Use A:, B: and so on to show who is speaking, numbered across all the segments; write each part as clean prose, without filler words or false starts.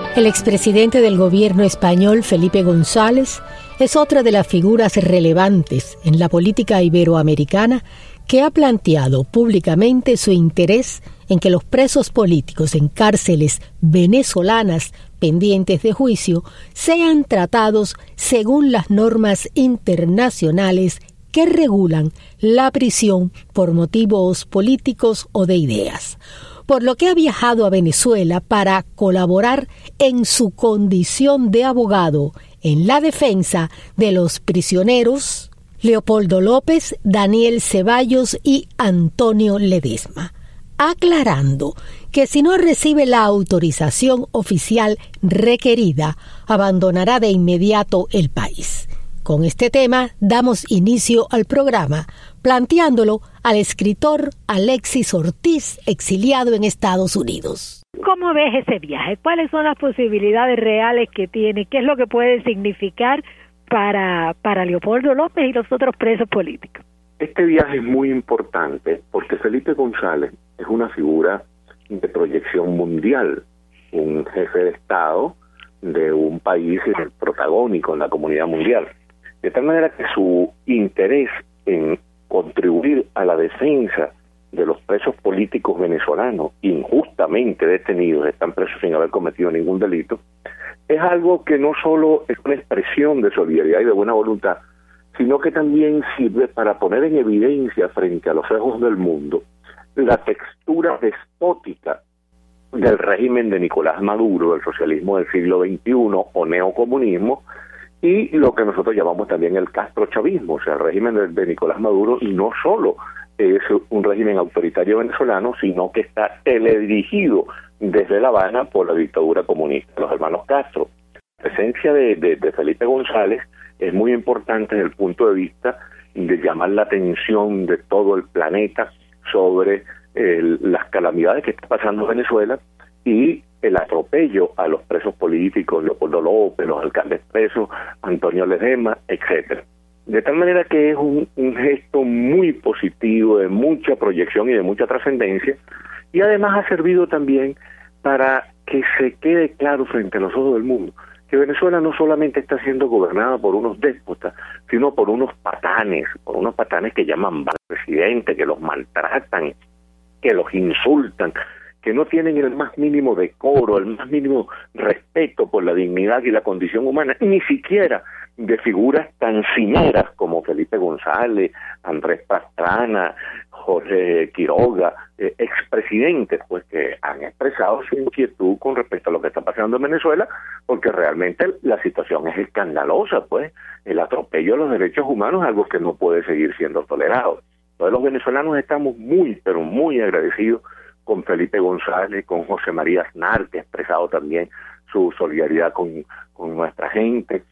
A: El expresidente del gobierno español, Felipe González, es otra de las figuras relevantes en la política iberoamericana que ha planteado públicamente su interés en que los presos políticos en cárceles venezolanas pendientes de juicio sean tratados según las normas internacionales que regulan la prisión por motivos políticos o de ideas, por lo que ha viajado a Venezuela para colaborar en su condición de abogado en la defensa de los prisioneros Leopoldo López, Daniel Ceballos y Antonio Ledesma, aclarando que si no recibe la autorización oficial requerida, abandonará de inmediato el país. Con este tema damos inicio al programa, planteándolo al escritor Alexis Ortiz, exiliado en Estados Unidos.
B: ¿Cómo ves ese viaje? ¿Cuáles son las posibilidades reales que tiene? ¿Qué es lo que puede significar para Leopoldo López y los otros presos políticos?
C: Este viaje es muy importante porque Felipe González es una figura de proyección mundial, un jefe de Estado de un país protagónico en la comunidad mundial. De tal manera que su interés en contribuir a la defensa de los presos políticos venezolanos injustamente detenidos, están presos sin haber cometido ningún delito, es algo que no solo es una expresión de solidaridad y de buena voluntad, sino que también sirve para poner en evidencia frente a los ojos del mundo la textura despótica del régimen de Nicolás Maduro, del socialismo del siglo XXI o neocomunismo, y lo que nosotros llamamos también el castrochavismo. O sea, el régimen de Nicolás Maduro no solo es un régimen autoritario venezolano, sino que está teledirigido desde La Habana por la dictadura comunista de los hermanos Castro. La presencia de Felipe González es muy importante desde el punto de vista de llamar la atención de todo el planeta sobre las calamidades que está pasando en Venezuela y el atropello a los presos políticos, Leopoldo López, los alcaldes presos, Antonio Ledesma, etcétera. De tal manera que es un gesto muy positivo, de mucha proyección y de mucha trascendencia, y además ha servido también para que se quede claro frente a los ojos del mundo que Venezuela no solamente está siendo gobernada por unos déspotas, sino por unos patanes que llaman presidente, que los maltratan, que los insultan, que no tienen el más mínimo decoro, el más mínimo respeto por la dignidad y la condición humana, ni siquiera de figuras tan cimeras como Felipe González, Andrés Pastrana, Jorge Quiroga, expresidentes, pues que han expresado su inquietud con respecto a lo que está pasando en Venezuela, porque realmente la situación es escandalosa, pues el atropello a los derechos humanos es algo que no puede seguir siendo tolerado. Entonces los venezolanos estamos muy, pero muy agradecidos con Felipe González, con José María Aznar, que ha expresado también su solidaridad con nuestra gente,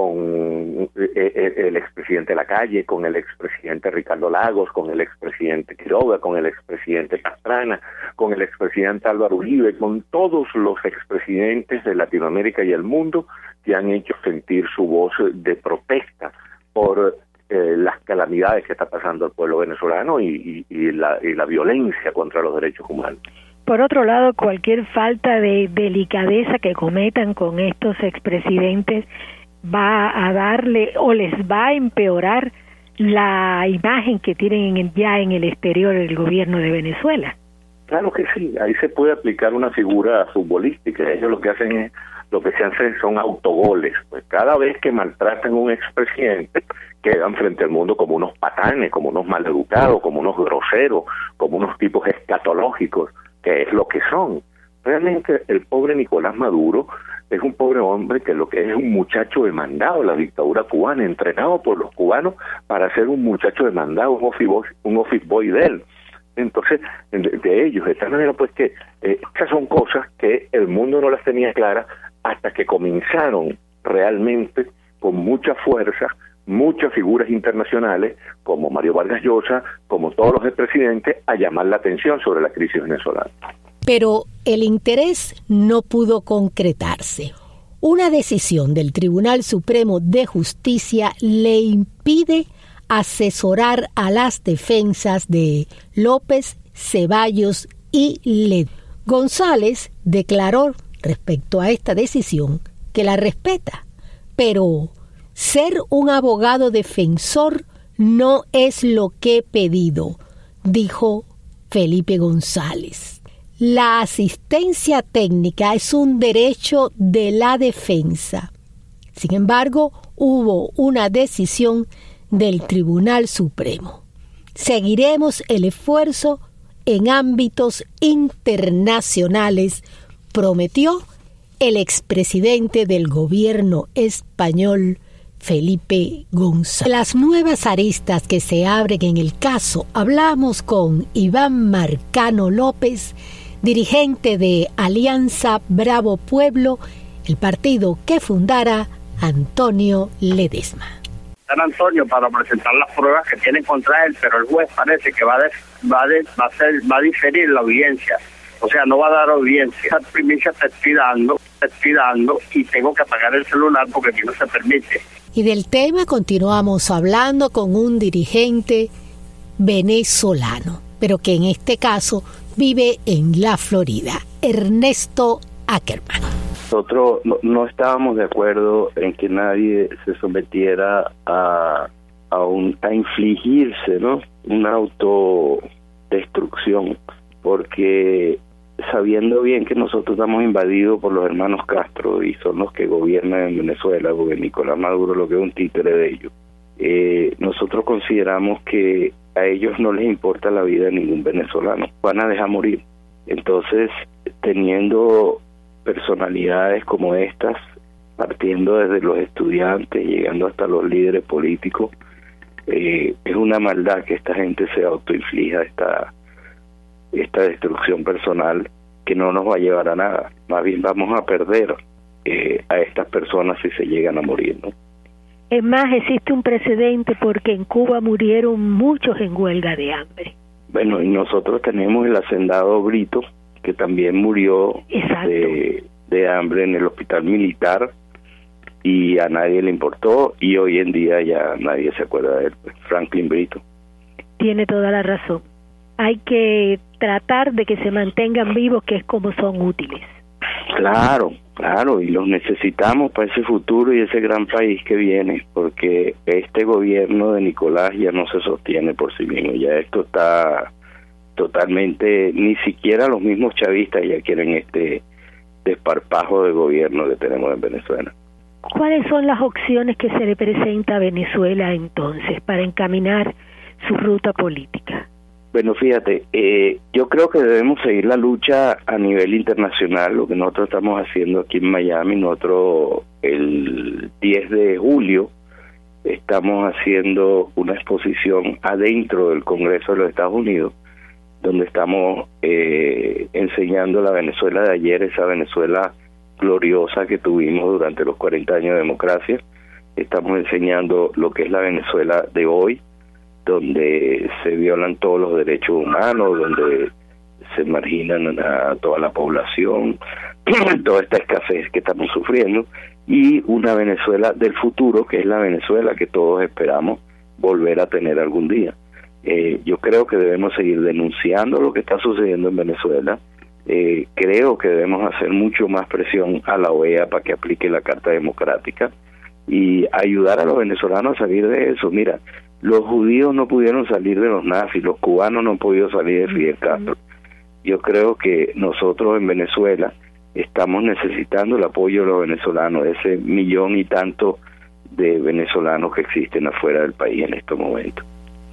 C: con el expresidente Lacalle, con el expresidente Ricardo Lagos, con el expresidente Quiroga, con el expresidente Pastrana, con el expresidente Álvaro Uribe, con todos los expresidentes de Latinoamérica y el mundo que han hecho sentir su voz de protesta por las calamidades que está pasando el pueblo venezolano y la violencia contra los derechos humanos.
B: Por otro lado, cualquier falta de delicadeza que cometan con estos expresidentes va a darle o les va a empeorar la imagen que tienen ya en el exterior el gobierno de Venezuela.
C: Claro que sí, ahí se puede aplicar una figura futbolística. Ellos lo que se hacen son autogoles. Pues cada vez que maltratan a un expresidente, quedan frente al mundo como unos patanes, como unos maleducados, como unos groseros, como unos tipos escatológicos, que es lo que son. Realmente el pobre Nicolás Maduro es un pobre hombre que lo que es un muchacho demandado de la dictadura cubana, entrenado por los cubanos para ser un muchacho demandado, un office boy de él. Entonces, de ellos, de tal manera pues que estas son cosas que el mundo no las tenía claras hasta que comenzaron realmente con mucha fuerza muchas figuras internacionales como Mario Vargas Llosa, como todos los expresidentes, a llamar la atención sobre la crisis venezolana.
A: Pero el interés no pudo concretarse. Una decisión del Tribunal Supremo de Justicia le impide asesorar a las defensas de López, Ceballos y Ledesma. González declaró respecto a esta decisión que la respeta, pero ser un abogado defensor no es lo que he pedido, dijo Felipe González. La asistencia técnica es un derecho de la defensa. Sin embargo, hubo una decisión del Tribunal Supremo. Seguiremos el esfuerzo en ámbitos internacionales, prometió el expresidente del gobierno español, Felipe González. Las nuevas aristas que se abren en el caso, hablamos con Iván Marcano López, dirigente de Alianza Bravo Pueblo, el partido que fundara Antonio Ledesma.
D: San Antonio para presentar las pruebas que tienen contra él, pero el juez parece que va a diferir la audiencia. O sea, no va a dar audiencia. Esa primicia está expirando y tengo que apagar el celular porque aquí no se permite.
A: Y del tema continuamos hablando con un dirigente venezolano, pero que en este caso vive en la Florida, Ernesto Ackerman.
E: Nosotros no estábamos de acuerdo en que nadie se sometiera a infligirse, ¿no?, una autodestrucción, porque sabiendo bien que nosotros estamos invadidos por los hermanos Castro y son los que gobiernan en Venezuela, porque Nicolás Maduro lo que es un títere de ellos, nosotros consideramos que a ellos no les importa la vida de ningún venezolano, van a dejar morir. Entonces, teniendo personalidades como estas, partiendo desde los estudiantes, llegando hasta los líderes políticos, es una maldad que esta gente se autoinflija esta destrucción personal que no nos va a llevar a nada. Más bien vamos a perder a estas personas si se llegan a morir, ¿no?
B: Es más, existe un precedente porque en Cuba murieron muchos en huelga de hambre.
E: Y nosotros tenemos el hacendado Brito, que también murió de hambre en el hospital militar y a nadie le importó, y hoy en día ya nadie se acuerda de él, Franklin Brito.
B: Tiene toda la razón. Hay que tratar de que se mantengan vivos, que es como son útiles.
E: Claro, y los necesitamos para ese futuro y ese gran país que viene, porque este gobierno de Nicolás ya no se sostiene por sí mismo, ya esto está totalmente, ni siquiera los mismos chavistas ya quieren este desparpajo de gobierno que tenemos en Venezuela.
B: ¿Cuáles son las opciones que se le presenta a Venezuela entonces para encaminar su ruta política?
E: Bueno, fíjate, yo creo que debemos seguir la lucha a nivel internacional, lo que nosotros estamos haciendo aquí en Miami. Nosotros el 10 de julio estamos haciendo una exposición adentro del Congreso de los Estados Unidos, donde estamos enseñando la Venezuela de ayer, esa Venezuela gloriosa que tuvimos durante los 40 años de democracia. Estamos enseñando lo que es la Venezuela de hoy, donde se violan todos los derechos humanos, donde se marginan a toda la población, toda esta escasez que estamos sufriendo, y una Venezuela del futuro, que es la Venezuela que todos esperamos volver a tener algún día. Yo creo que debemos seguir denunciando lo que está sucediendo en Venezuela. Creo que debemos hacer mucho más presión a la OEA para que aplique la Carta Democrática y ayudar a los venezolanos a salir de eso. Mira, los judíos no pudieron salir de los nazis, los cubanos no han podido salir de Fidel Castro. Yo creo que nosotros en Venezuela estamos necesitando el apoyo de los venezolanos, ese 1 millón y tanto de venezolanos que existen afuera del país en estos momentos.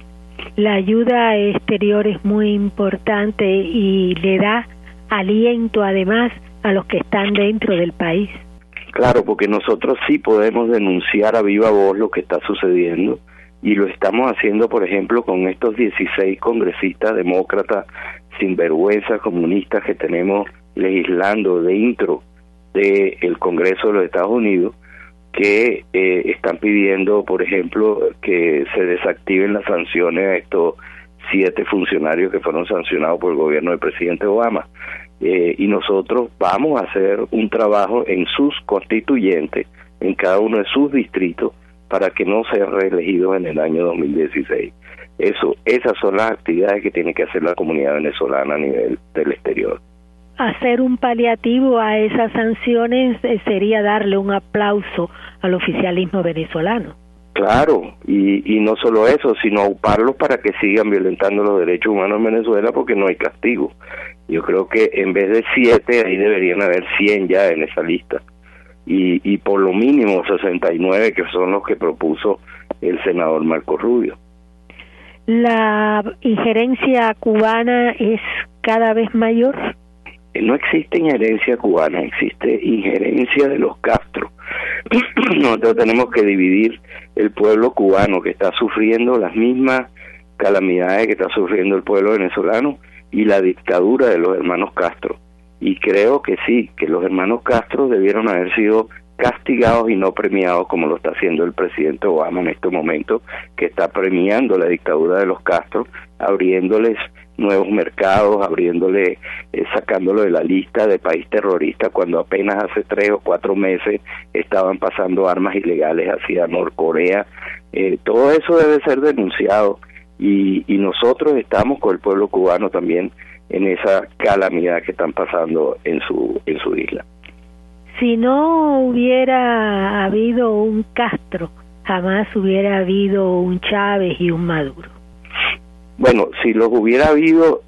B: La ayuda exterior es muy importante y le da aliento además a los que están dentro del país.
E: Claro, porque nosotros sí podemos denunciar a viva voz lo que está sucediendo, y lo estamos haciendo, por ejemplo, con estos 16 congresistas demócratas sinvergüenzas comunistas que tenemos legislando dentro del Congreso de los Estados Unidos, que están pidiendo, por ejemplo, que se desactiven las sanciones a estos 7 funcionarios que fueron sancionados por el gobierno del presidente Obama. Y nosotros vamos a hacer un trabajo en sus constituyentes, en cada uno de sus distritos, para que no sean reelegidos en el año 2016. Esas son las actividades que tiene que hacer la comunidad venezolana a nivel del exterior.
B: hacer un paliativo a esas sanciones sería darle un aplauso al oficialismo venezolano.
E: Claro, y no solo eso, sino auparlos para que sigan violentando los derechos humanos en Venezuela porque no hay castigo. Yo creo que en vez de 7, ahí deberían haber 100 ya en esa lista. Y por lo mínimo 69, que son los que propuso el senador Marco Rubio.
B: ¿La injerencia cubana es cada vez mayor?
E: No existe injerencia cubana, existe injerencia de los Castro. Nosotros tenemos que dividir el pueblo cubano, que está sufriendo las mismas calamidades que está sufriendo el pueblo venezolano, y la dictadura de los hermanos Castro. Y creo que sí, que los hermanos Castro debieron haber sido castigados y no premiados como lo está haciendo el presidente Obama en este momento, que está premiando la dictadura de los Castro, abriéndoles nuevos mercados, sacándolo de la lista de país terrorista, cuando apenas hace 3 o 4 meses estaban pasando armas ilegales hacia Norcorea. Todo eso debe ser denunciado, y nosotros estamos con el pueblo cubano también en esa calamidad que están pasando en su isla.
B: Si no hubiera habido un Castro, jamás hubiera habido un Chávez y un Maduro.
E: Bueno, si los hubiera habido,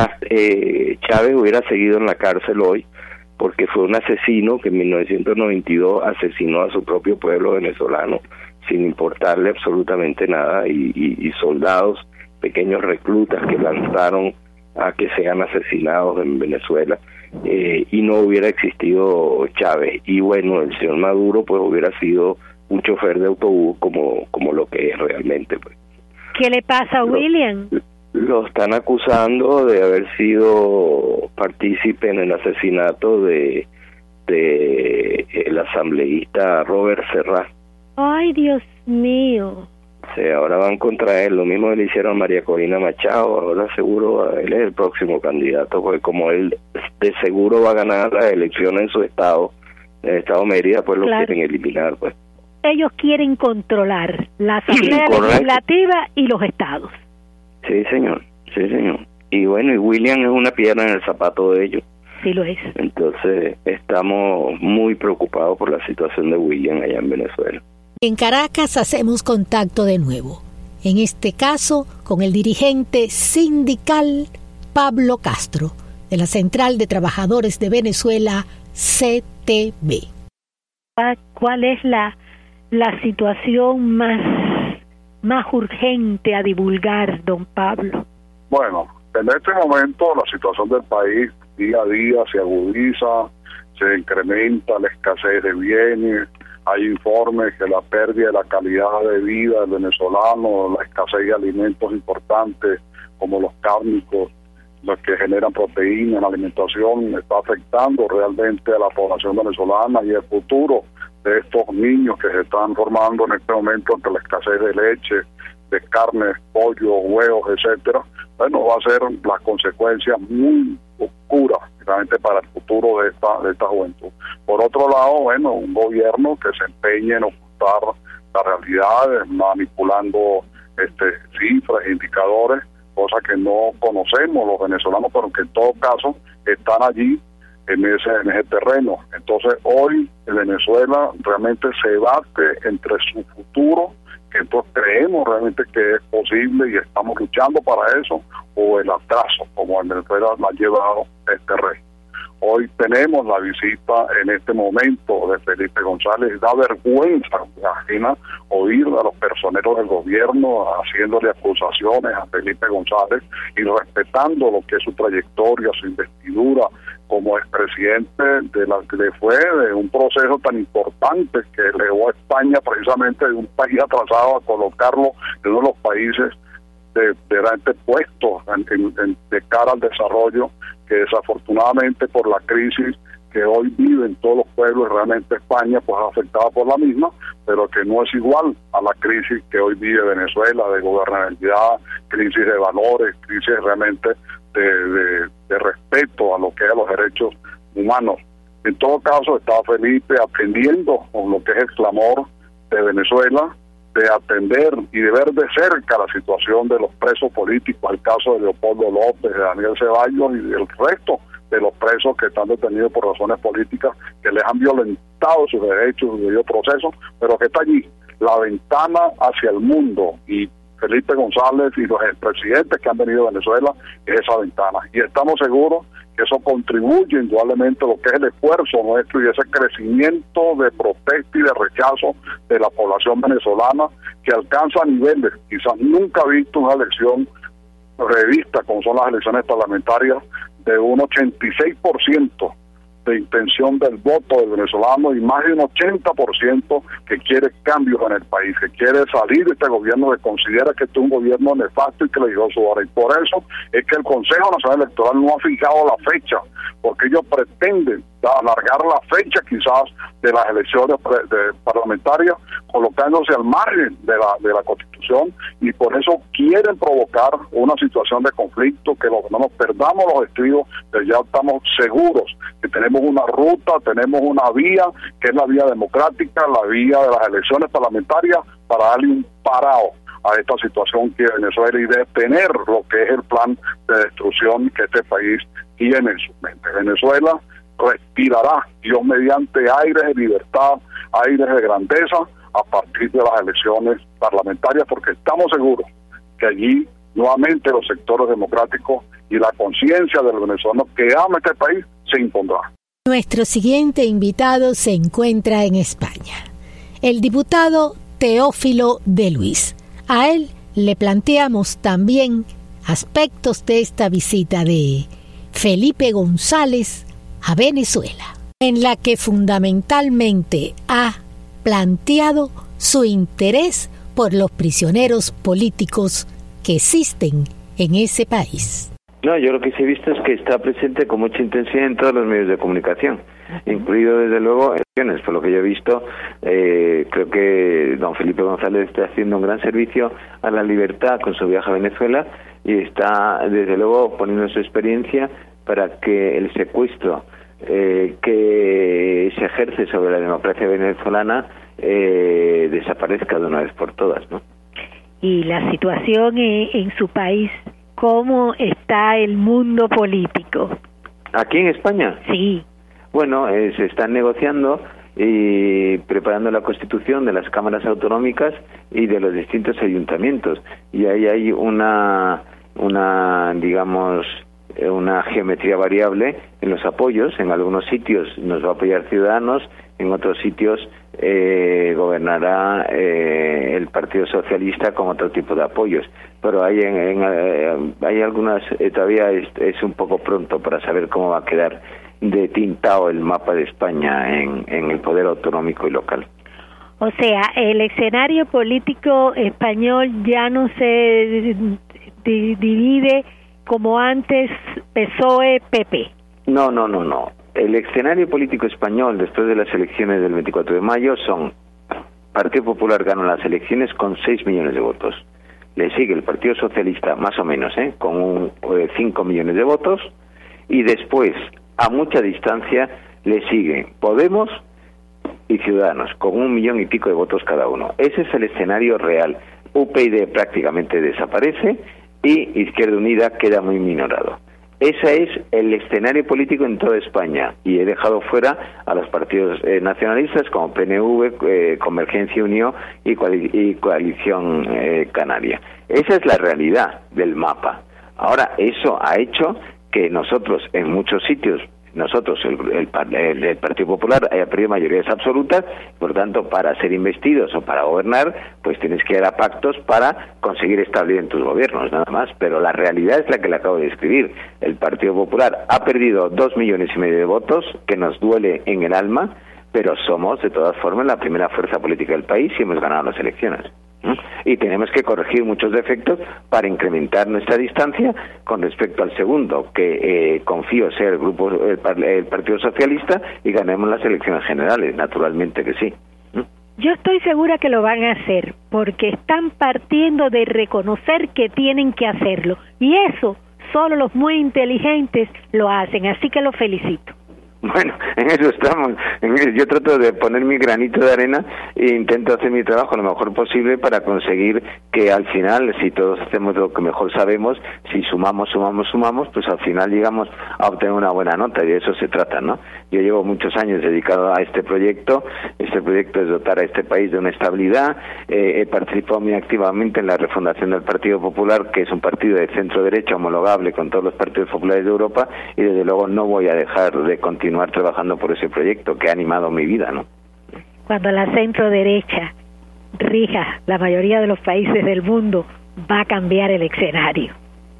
E: Chávez hubiera seguido en la cárcel hoy, porque fue un asesino que en 1992 asesinó a su propio pueblo venezolano sin importarle absolutamente nada, y soldados, pequeños reclutas que lanzaron a que sean asesinados en Venezuela, y no hubiera existido Chávez. Y bueno, el señor Maduro pues hubiera sido un chofer de autobús como lo que es realmente, pues.
B: ¿Qué le pasa a William?
E: Lo están acusando de haber sido partícipe en el asesinato de el asambleísta Robert Serrat.
B: Ay, Dios mío.
E: Sí, ahora van contra él, lo mismo le hicieron a María Corina Machado. Ahora seguro él es el próximo candidato, porque como él de seguro va a ganar las elecciones en su estado, en el estado de Mérida, pues lo quieren eliminar, pues.
B: Ellos quieren controlar la Asamblea Legislativa y los estados.
E: Sí, señor. Y bueno, y William es una piedra en el zapato de ellos.
B: Sí, lo es.
E: Entonces, estamos muy preocupados por la situación de William allá en Venezuela.
A: En Caracas hacemos contacto de nuevo, en este caso con el dirigente sindical Pablo Castro, de la Central de Trabajadores de Venezuela, CTV.
B: ¿Cuál es la situación más urgente a divulgar, don Pablo?
F: Bueno, en este momento la situación del país día a día se agudiza, se incrementa la escasez de bienes. Hay informes que la pérdida de la calidad de vida del venezolano, la escasez de alimentos importantes como los cárnicos, los que generan proteína en la alimentación, está afectando realmente a la población venezolana y el futuro de estos niños que se están formando en este momento ante la escasez de leche, de carne, pollo, huevos, etcétera. Bueno, va a ser las consecuencias muy oscuras realmente para el futuro de esta juventud. Por otro lado, bueno, un gobierno que se empeñe en ocultar las realidades, manipulando cifras e indicadores, cosas que no conocemos los venezolanos, pero que en todo caso están allí en ese terreno. Entonces hoy en Venezuela realmente se debate entre su futuro, que nosotros creemos realmente que es posible y estamos luchando para eso, o el atraso, como en Venezuela lo ha llevado este rey. Hoy tenemos la visita en este momento de Felipe González. Da vergüenza ajena oír a los personeros del gobierno haciéndole acusaciones a Felipe González y respetando lo que es su trayectoria, su investidura como expresidente de la que le fue de un proceso tan importante que elevó a España precisamente de un país atrasado a colocarlo en uno de los países de realmente puestos de cara al desarrollo, que desafortunadamente por la crisis que hoy viven todos los pueblos, realmente España pues afectada por la misma, pero que no es igual a la crisis que hoy vive Venezuela, de gobernabilidad, crisis de valores, crisis realmente de respeto a lo que es los derechos humanos. En todo caso, está Felipe atendiendo con lo que es el clamor de Venezuela, de atender y de ver de cerca la situación de los presos políticos, el caso de Leopoldo López, de Daniel Ceballos y del resto de los presos que están detenidos por razones políticas, que les han violentado sus derechos, su debido proceso, pero que está allí, la ventana hacia el mundo, y Felipe González y los expresidentes que han venido a Venezuela es esa ventana, y estamos seguros que eso contribuye indudablemente a lo que es el esfuerzo nuestro y ese crecimiento de protesta y de rechazo de la población venezolana, que alcanza niveles quizás nunca visto una elección revista como son las elecciones parlamentarias, de un 86% de intención del voto del venezolano y más de un 80% que quiere cambios en el país, que quiere salir de este gobierno, que considera que este es un gobierno nefasto y que le dio su hora. Y por eso es que el Consejo Nacional Electoral no ha fijado la fecha, porque ellos pretenden alargar la fecha quizás de las elecciones parlamentarias, colocándose al margen de la Constitución, y por eso quieren provocar una situación de conflicto, que no nos perdamos los estribos, pero ya estamos seguros que tenemos una ruta, tenemos una vía, que es la vía democrática, la vía de las elecciones parlamentarias, para darle un parado a esta situación que Venezuela, y detener lo que es el plan de destrucción que este país tiene en su mente. Venezuela respirará, Dios mediante, aires de libertad, aires de grandeza a partir de las elecciones parlamentarias, porque estamos seguros que allí nuevamente los sectores democráticos y la conciencia del venezolano que ama este país se impondrá.
A: Nuestro siguiente invitado se encuentra en España, el diputado Teófilo de Luis. A él le planteamos también aspectos de esta visita de Felipe González a Venezuela, en la que fundamentalmente ha planteado su interés por los prisioneros políticos que existen en ese país.
G: No, yo lo que sí he visto es que está presente con mucha intensidad en todos los medios de comunicación, incluido desde luego elecciones. Por lo que yo he visto, creo que don Felipe González está haciendo un gran servicio a la libertad con su viaje a Venezuela, y está desde luego poniendo su experiencia para que el secuestro que se ejerce sobre la democracia venezolana desaparezca de una vez por todas, ¿no?
B: Y la situación en su país, ¿cómo está el mundo político?
G: ¿Aquí en España?
B: Sí.
G: Bueno, se están negociando y preparando la constitución de las cámaras autonómicas y de los distintos ayuntamientos, y ahí hay una geometría variable en los apoyos. En algunos sitios nos va a apoyar Ciudadanos, en otros sitios gobernará el Partido Socialista con otro tipo de apoyos, pero hay algunas, todavía es un poco pronto para saber cómo va a quedar detintado el mapa de España en el poder autonómico y local.
B: O sea, el escenario político español ya no se divide como antes PSOE-PP. No.
G: El escenario político español después de las elecciones del 24 de mayo son: Partido Popular gana las elecciones con 6 millones de votos. Le sigue el Partido Socialista, más o menos, con 5 millones de votos. Y después, a mucha distancia, le siguen Podemos y Ciudadanos, con 1 millón y pico de votos cada uno. Ese es el escenario real. UPyD prácticamente desaparece y Izquierda Unida queda muy minorado. Ese es el escenario político en toda España, y he dejado fuera a los partidos nacionalistas como PNV, Convergencia y Unión y Coalición Canaria. Esa es la realidad del mapa. Ahora, eso ha hecho que nosotros, en muchos sitios, el Partido Popular haya perdido mayorías absolutas. Por tanto, para ser investidos o para gobernar, pues tienes que ir a pactos para conseguir estabilidad en tus gobiernos, nada más. Pero la realidad es la que le acabo de describir. El Partido Popular ha perdido 2,5 millones de votos, que nos duele en el alma, pero somos, de todas formas, la primera fuerza política del país y hemos ganado las elecciones. Y tenemos que corregir muchos defectos para incrementar nuestra distancia con respecto al segundo, que confío sea el Partido Socialista, y ganemos las elecciones generales, naturalmente que sí.
B: Yo estoy segura que lo van a hacer, porque están partiendo de reconocer que tienen que hacerlo, y eso solo los muy inteligentes lo hacen, así que los felicito.
G: Bueno, en eso estamos. Yo trato de poner mi granito de arena e intento hacer mi trabajo lo mejor posible para conseguir que al final, si todos hacemos lo que mejor sabemos, si sumamos, pues al final llegamos a obtener una buena nota, y de eso se trata, ¿no? Yo llevo muchos años dedicado a este proyecto. Este proyecto es dotar a este país de una estabilidad. He participado muy activamente en la refundación del Partido Popular, que es un partido de centro-derecha homologable con todos los partidos populares de Europa, y desde luego no voy a dejar de continuar trabajando por ese proyecto que ha animado mi vida, ¿no?
B: Cuando la centro-derecha rija la mayoría de los países del mundo, va a cambiar el escenario.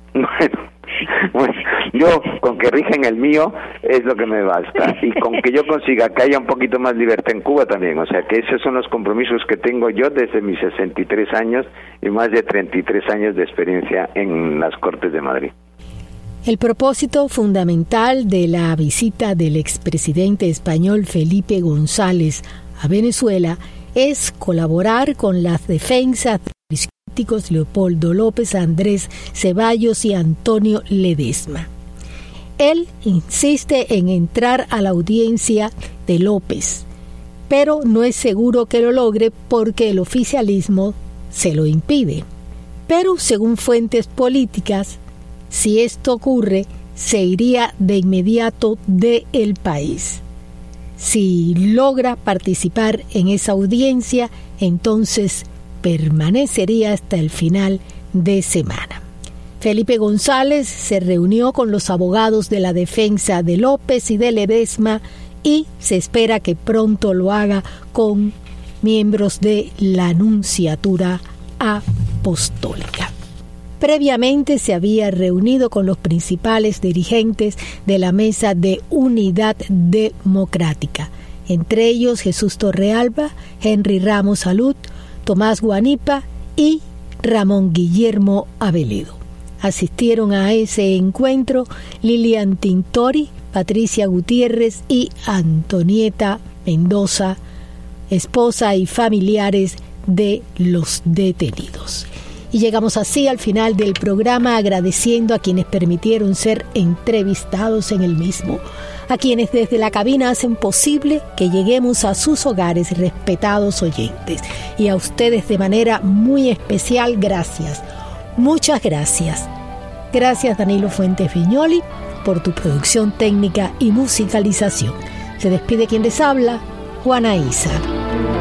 G: Bueno, yo con que rigen el mío es lo que me basta, y con que yo consiga que haya un poquito más libertad en Cuba también. O sea que esos son los compromisos que tengo yo desde mis 63 años y más de 33 años de experiencia en las Cortes de Madrid.
A: El propósito fundamental de la visita del expresidente español Felipe González a Venezuela es colaborar con las defensas de los políticos Leopoldo López, Andrés Ceballos y Antonio Ledesma. Él insiste en entrar a la audiencia de López, pero no es seguro que lo logre porque el oficialismo se lo impide. Pero, según fuentes políticas, si esto ocurre, se iría de inmediato del país. Si logra participar en esa audiencia, entonces permanecería hasta el final de semana. Felipe González se reunió con los abogados de la defensa de López y de Ledesma, y se espera que pronto lo haga con miembros de la Nunciatura Apostólica. Previamente se había reunido con los principales dirigentes de la Mesa de Unidad Democrática, entre ellos Jesús Torrealba, Henry Ramos Salud, Tomás Guanipa y Ramón Guillermo Aveledo. Asistieron a ese encuentro Lilian Tintori, Patricia Gutiérrez y Antonieta Mendoza, esposa y familiares de los detenidos. Y llegamos así al final del programa, agradeciendo a quienes permitieron ser entrevistados en el mismo, a quienes desde la cabina hacen posible que lleguemos a sus hogares, respetados oyentes, y a ustedes de manera muy especial, gracias. Muchas gracias. Gracias, Danilo Fuentes Viñoli, por tu producción técnica y musicalización. Se despide quien les habla, Juana Isa.